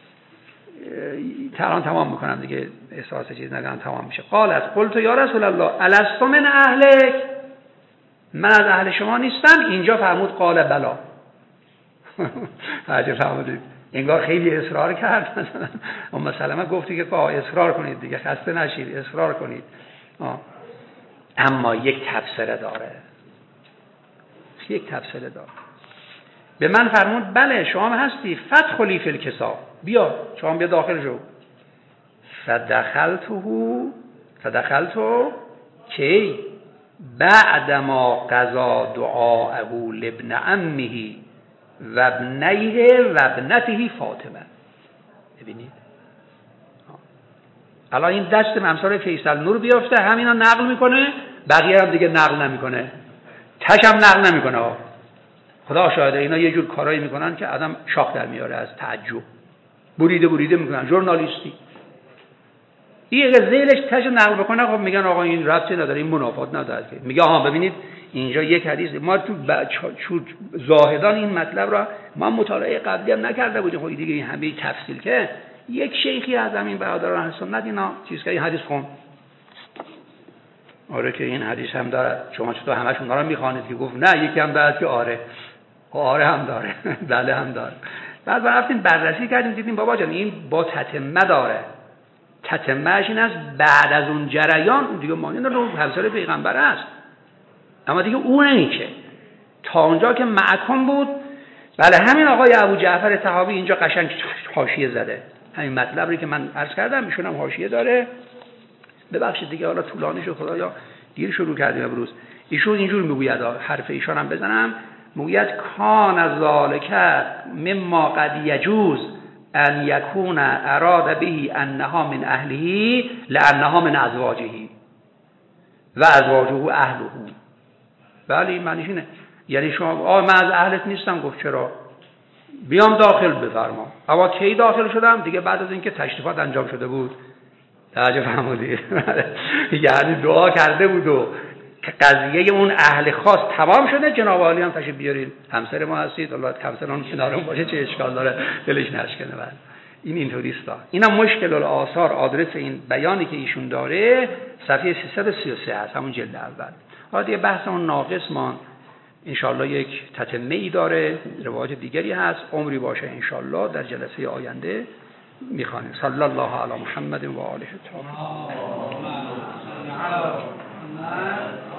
الان تمام میکنم دیگه، احساس چیز نگم تمام میشه. قلت یا رسول الله الست من اهلک، من از اهل شما نیستم؟ اینجا فرمود قال بلا. عجب فرمودید، انگار خیلی اصرار کرد. مثلا ام سلمه گفتی که اصرار کنید دیگه، خسته نشید، اصرار کنید. اما یک تفسیر داره، یک تفسیر داره. به من فرمود بله شما هم هستی، فدخلی فی الکسا، بیا شما بیا داخل شو. فدخلتو کی بعدما قضا دعاءه لابن عمه و ابنیه و ابنته فاطمه. ببینید الان این دست امثال فیصل نور بیافته، همینا نقل میکنه، بقیه هم دیگه نقل نمیکنه، تشم نقل نمیکنه. خدا شاهده اینا یه جور کارایی میکنن که آدم شاخ در میاره از تعجب، بریده میکنن، ژورنالیستی. این اگه زیلش تش نقل بکنه خب میگن آقا این ربطی نداره، این منافات نداره. میگه ها ببینید اینجا یک حدیث، ما تو زاهدان این مطلب را ما مطالعه قبلی هم نکرده بودیم، خب دیگه این همه تفصیل که یک شیخی از همین برادران اهل سنت اینا چیز که این حدیث خون، آره که این حدیث هم داره، شما چطور همشون رو میخوانید که گفت نه یکی هم داره که آره هم داره. بله هم داره. بعد رفتیم بررسی کردیم دیدیم بابا جان این با تتمه داره، تتمهش این است بعد از اون جریان اون دیگه مانند رو همسر پیغمبر است، اما دیگه اون نیچه تا اونجا که معکم بود. بله همین آقای ابو جعفر طحاوی اینجا قشنگ حاشیه زده، همین مطلبی که من عرض کردم ایشون هم حاشیه داره. ببخشید دیگه حالا طولانی شد، خدایا دیر شروع کردیم امروز. ایشون اینجور میگوید، حرف ایشون هم بزنم، میگوید کان ذالک مما قد یجوز ان یکون اراد به انها من اهله لانها من ازواجه و ازواجه اهله. بله معنیش اینه، یعنی شما من از اهلت نیستم. گفت چرا؟ بیام داخل بفرما. اما کی داخل شدم؟ دیگه بعد از اینکه تشریفات انجام شده بود. توجه فرمودید؟ یعنی دعا کرده بود و که قضیه اون اهل خاص تمام شده، جناب عالی هم تشریف بیارین، همسر ما هستید، الله همسران کنارم باشه چه اشکال داره، دلش نشکنه. بعد این اینطوریه. اینم مشکل الآثار، آدرس این بیانی که ایشون داره صفحه 333 هست، همون جلد اول. حالا دیگه بحث اون ناقص مان انشالله یک تتمه ای داره، روایت دیگری هست، عمری باشه انشالله در جلسه آینده میخوانیم. صلی الله علی محمد و آله الطاهرین.